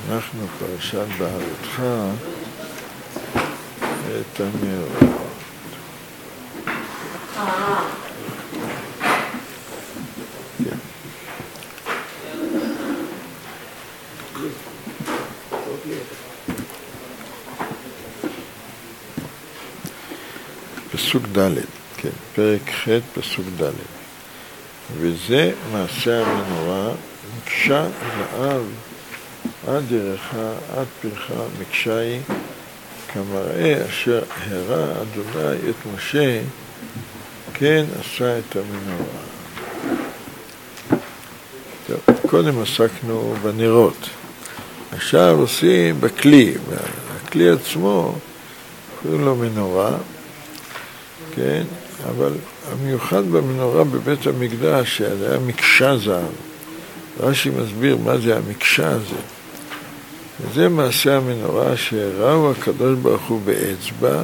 אנחנו פרשת בעלותך את המאורות. כן. פסוק ד', כן, פרק ח' פסוק ד'. וזה מעשה המנורה, מקשה זהב עד דרכה, עד פרחה, מקשה היא כמראה אשר הראה אדוני את משה, כן עשה את המנורה. טוב, קודם עסקנו בנרות. עכשיו עושים בכלי, הכלי עצמו קוראים לו מנורה, כן, אבל המיוחד במנורה בבית המקדש שהיה מקשה זהב. רש"י מסביר מה זה המקשה הזה. וזה מעשה המנורה שהראו הקדוש ברוך הוא באצבע,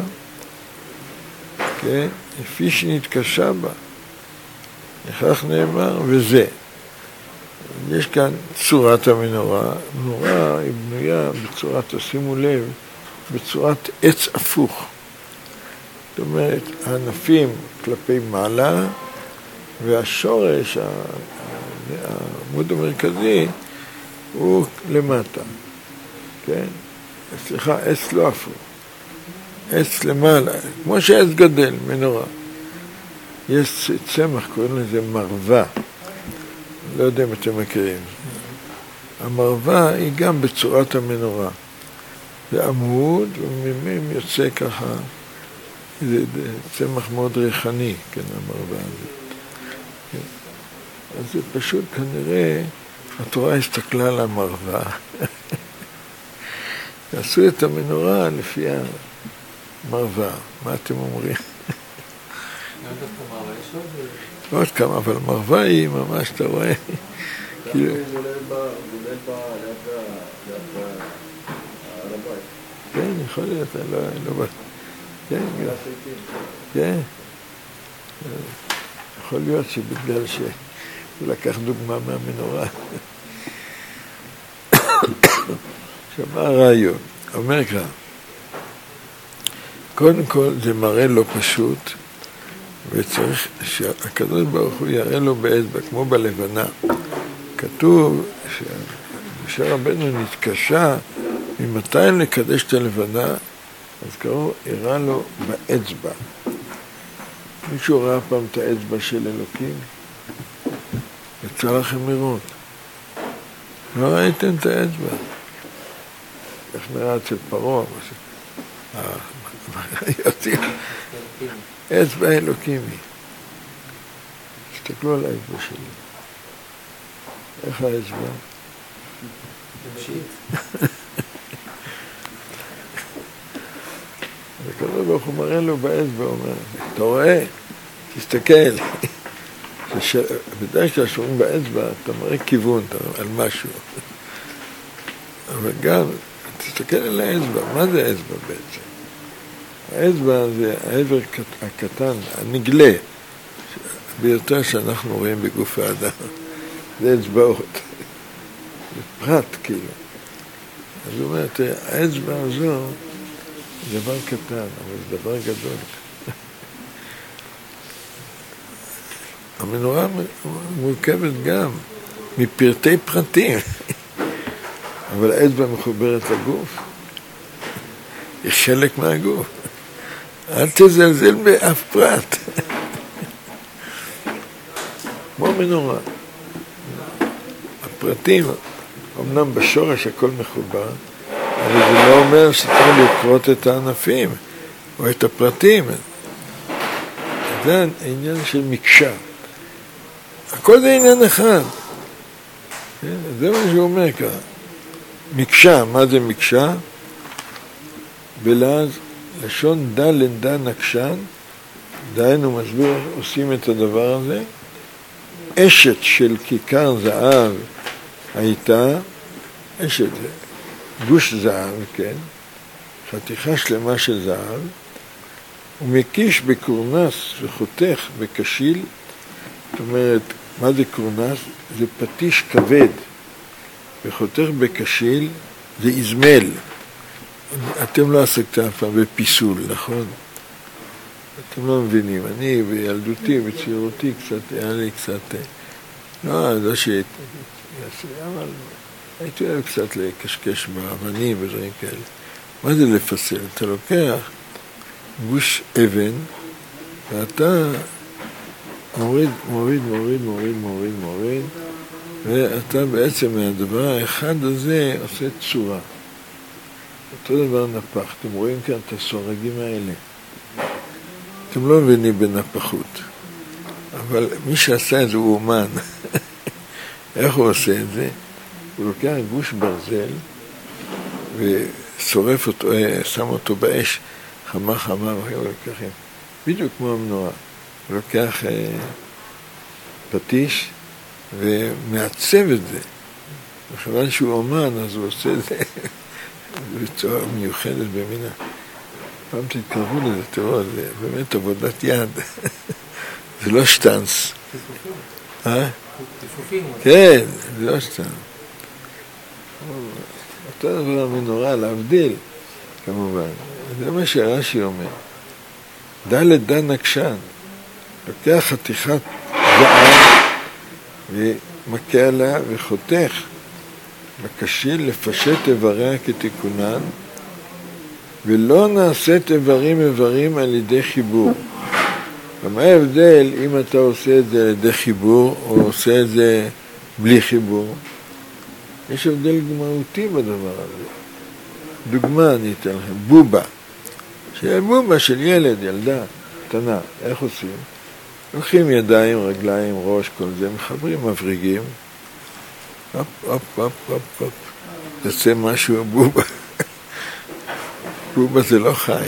כן, לפי שנתקשה בה. לכך נאמר, וזה. יש כאן צורת המנורה. המנורה היא בנויה בצורת, תשימו לב, בצורת עץ הפוך. זאת אומרת, הענפים כלפי מעלה, והשורש, העמוד המרכזי, הוא למטה. כן? סליחה, עץ לא הפוך. עץ למעלה, כמו שעץ גדל, מנורה. יש צמח, קוראים לזה מרווה. לא יודע אם אתם מכירים. המרווה היא גם בצורת המנורה. זה עמוד, וממם יוצא ככה, זה צמח מאוד ריחני, כן, המרווה הזה. כן. אז זה פשוט כנראה, התורה הסתכלה על המרווה. עשו את המנורה לפי המרווה. מה אתם אומרים? עוד כמה, אבל מרווה היא ממש, אתה רואה? כאילו... כן, יכול להיות, לא בא. כן, כן. יכול להיות שבגלל שהוא לקח דוגמה מהמנורה. עכשיו, מה הרעיון? אומר כאן, קודם כל זה מראה לא פשוט, וצריך שהקדוש ברוך הוא יראה לו באצבע, כמו בלבנה. כתוב שמשה רבנו נתקשה ממתי לקדש את הלבנה, אז קראו, הראה לו באצבע. מישהו ראה פעם את האצבע של אלוקים? יצא לכם לראות. לא ראיתם את האצבע. איך נראה אצל פרעה? אצבע אלוקים היא. תסתכלו על האצבע שלי. איך האצבע? הקדוש ברוך הוא מראה לו באצבע, אומר, אתה רואה? תסתכל. בדרך כלל שומעים באצבע, אתה מראה כיוון על משהו. אבל גם, תסתכל על האצבע. מה זה האצבע בעצם? האצבע זה העבר הקטן, הנגלה, ביותר שאנחנו רואים בגוף האדם. זה אצבעות. זה פרט, כאילו. אז הוא אומר, האצבע הזו, זה דבר קטן, אבל זה דבר גדול. המנורה מורכבת גם מפרטי פרטים, אבל האצבע מחוברת לגוף. היא חלק מהגוף. אל תזלזל באף פרט. כמו מנורה. הפרטים, אמנם בשורש הכל מחובר, אבל זה לא אומר שצריך לקרות את הענפים או את הפרטים. זה העניין של מקשה. הכל זה עניין אחד. זה מה שהוא אומר כאן. מקשה, מה זה מקשה? בלעז, לשון דלן דן נקשן, דהיינו מסביר עושים את הדבר הזה. אשת של כיכר זהב הייתה, אשת, גוש זהב, כן, חתיכה שלמה של זהב, ומקיש בקורנס וחותך בקשיל. זאת אומרת, מה זה קורנס? זה פטיש כבד, וחותך בקשיל, זה איזמל. אתם לא עסקתם אף פעם בפיסול, נכון? אתם לא מבינים. אני בילדותי, בצעירותי, היה לי קצת, לא שהייתי, אבל הייתי אוהב קצת לקשקש באבנים ודברים כאלה. מה זה לפסל? אתה לוקח גוש אבן, ואתה מוריד, ואתה בעצם מהדבר האחד הזה עושה צורה. אותו דבר נפח. אתם רואים כאן את הסורגים האלה. אתם לא מבינים בנפחות. אבל מי שעשה את זה הוא אומן. איך הוא עושה את זה? הוא לוקח גוש ברזל ושורף אותו, שם אותו באש חמה, והוא לוקח בדיוק כמו המנורה. הוא לוקח פטיש ומעצב את זה. וכיוון שהוא אומן, אז הוא עושה את זה בצורה מיוחדת במינה. פעם תתקרבו לזה, תראו, זה באמת עבודת יד. זה לא שטנץ. כן, זה לא שטנץ. אותו דבר המנורה, להבדיל, כמובן. זה מה שרש"י אומר. ד' דן נקשן. לוקח חתיכת זהב ומכה עליה וחותך בקשיל לפשט איבריה כתיקונן, ולא נעשית איברים על ידי חיבור. מה ההבדל אם אתה עושה את זה על ידי חיבור או עושה את זה בלי חיבור? יש הבדל מהותי בדבר הזה. דוגמה אני אתן לכם, בובה. בובה של ילד, ילדה, קטנה, איך עושים? לוקחים ידיים, רגליים, ראש, כל זה, מחברים מבריגים, הופ, יוצא משהו בובה. בובה זה לא חי.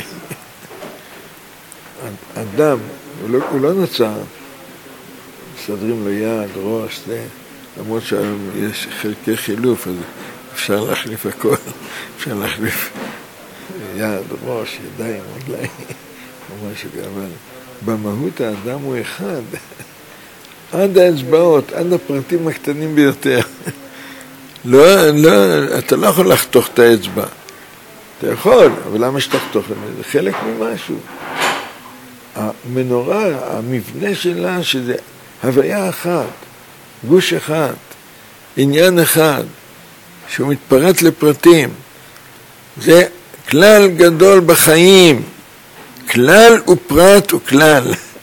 אדם, הוא לא נוצר, מסדרים לו יד, ראש, זה, למרות שיש חלקי חילוף, אז אפשר להחליף הכל, אפשר להחליף יד, ראש, ידיים, רגליים, ממש, אבל במהות האדם הוא אחד, עד האצבעות, עד הפרטים הקטנים ביותר. לא, אתה לא יכול לחתוך את האצבע. אתה יכול, אבל למה שתחתוך? זה חלק ממשהו. המנורה, המבנה שלה, שזה הוויה אחת, גוש אחד, עניין אחד, שהוא מתפרט לפרטים. זה כלל גדול בחיים. כלל ופרט וכלל.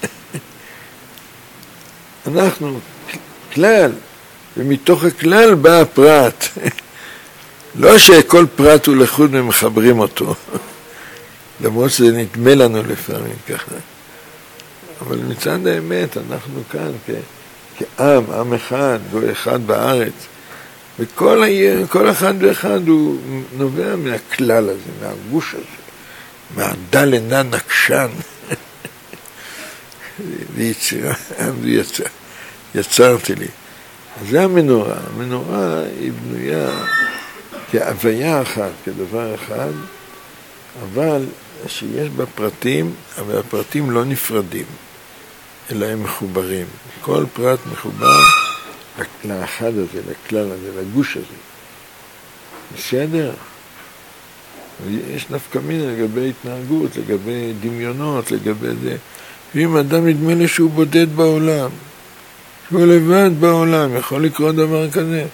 אנחנו כלל, ומתוך הכלל בא הפרט. לא שכל פרט הוא לחוד ומחברים אותו. למרות שזה נדמה לנו לפעמים ככה. אבל מצד האמת אנחנו כאן כעם, עם אחד, גוי אחד בארץ. וכל אחד ואחד הוא נובע מהכלל הזה, מהגוש הזה. מהדל אינה נקשן. זה יצירה, יצרתי לי. זה המנורה. המנורה היא בנויה כהוויה אחת, כדבר אחד, אבל שיש בה פרטים, אבל הפרטים לא נפרדים, אלא הם מחוברים. כל פרט מחובר לאחד הזה, לכלל הזה, לגוש הזה. בסדר? יש נפקא מינה לגבי התנהגות, לגבי דמיונות, לגבי זה. ואם אדם נדמה לי שהוא בודד בעולם, שהוא לבד בעולם, יכול לקרות דבר כזה.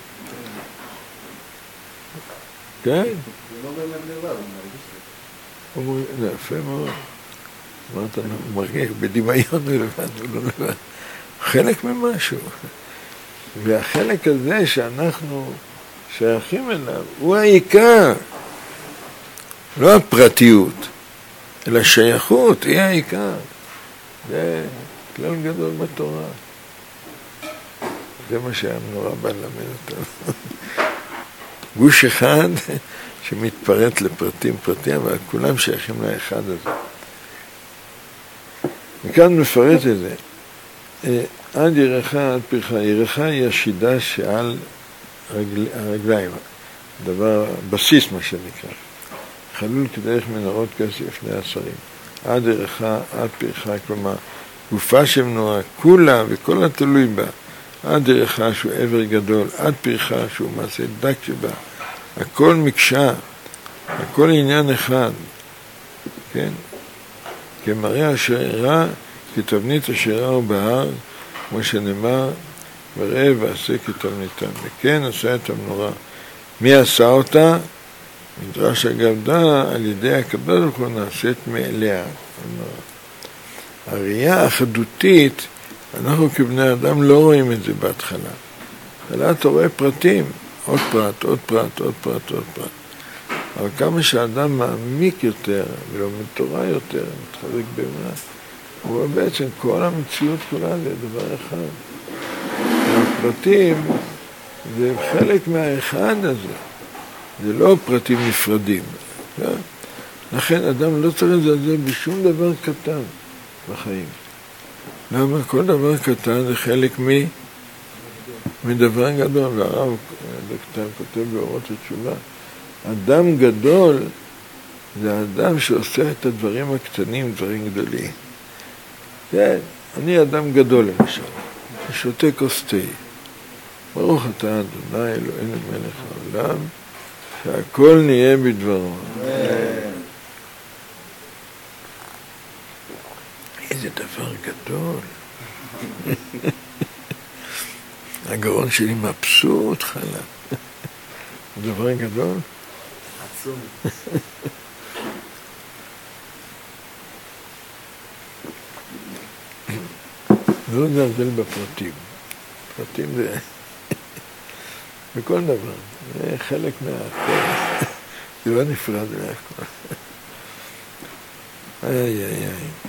כן? הוא לא באמת לבד, הוא מרגיש זה יפה מאוד. אמרת, הוא מרגיש בדמיון הוא לבד, הוא לא לבד. חלק ממשהו. והחלק הזה שאנחנו שייכים אליו, הוא העיקר. לא הפרטיות, אלא שייכות, היא העיקר. זה כלל גדול בתורה. זה מה שהמנורה בא ללמד אותנו. גוש אחד שמתפרט לפרטים, אבל כולם שייכים לאחד הזה. וכאן מפרט את זה. עד ירחה, עד פרחה. ירחה היא השידה שעל הרגליים. דבר, בסיס מה שנקרא. חלול כדרך מנורות כסף לפני השרים. עד ירחה, עד פרחה, כלומר, גופה של מנורה, כולה וכל התלוי בה. עד ירחה שהוא עבר גדול, עד פרחה שהוא מעשה דק שבה. הכל מקשה, הכל עניין אחד, כן? כמראה אשר אירע, כתבנית אשר אירע בהר, כמו שנאמר, וראה ועשה כתבניתם. וכן עשה את המנורה. מי עשה אותה? מדרש אגדה, על ידי הקדוש ברוך הוא נעשית מאליה. הראייה החדותית, אנחנו כבני אדם לא רואים את זה בהתחלה. אלא אתה רואה פרטים, עוד פרט, עוד פרט, עוד פרט, עוד פרט. אבל כמה שאדם מעמיק יותר, ולומד תורה יותר, מתחזק באמונה, הוא רואה בעצם כל המציאות כולה זה דבר אחד. הפרטים זה חלק מהאחד הזה. זה לא פרטים נפרדים. לכן אדם לא צריך לזלזל בשום דבר קטן בחיים. למה? כל דבר קטן זה חלק מדבר גדול. והרב דוקטור כותב באורות התשובה, אדם גדול זה אדם שעושה את הדברים הקטנים, דברים גדולים. כן, אני אדם גדול למשל, שותה כוס תה. ברוך אתה אדוני אלוהינו מלך העולם, שהכל נהיה בדברו. איזה דבר גדול. הגרון שלי מבסוט חלה. דבר גדול. עצום. לא נזלזל בפרטים. פרטים זה בכל דבר. זה חלק מהכל. זה לא נפרד מהכל. איי איי איי.